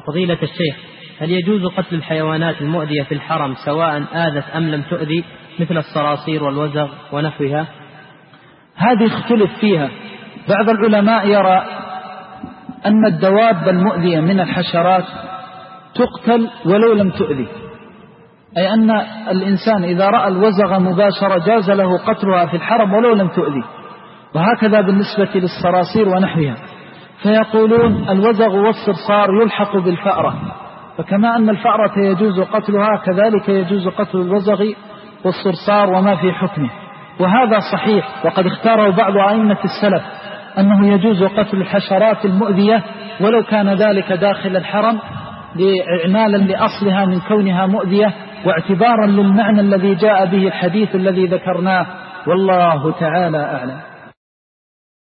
فضيلة الشيخ، هل يجوز قتل الحيوانات المؤذية في الحرم سواء آذت أم لم تؤذي مثل الصراصير والوزغ ونحوها؟ هذه اختلف فيها. بعض العلماء يرى أن الدواب المؤذية من الحشرات تقتل ولو لم تؤذي، أي أن الإنسان إذا رأى الوزغ مباشرة جاز له قتلها في الحرم ولو لم تؤذي. وهكذا بالنسبة للصراصير ونحوها، فيقولون الوزغ والصرصار يلحق بالفأرة، فكما أن الفأرة يجوز قتلها كذلك يجوز قتل الوزغ والصرصار وما في حكمه. وهذا صحيح، وقد اختاره بعض أئمة السلف أنه يجوز قتل الحشرات المؤذية ولو كان ذلك داخل الحرم، لإعمالا لأصلها من كونها مؤذية، واعتبارا للمعنى الذي جاء به الحديث الذي ذكرناه، والله تعالى أعلم.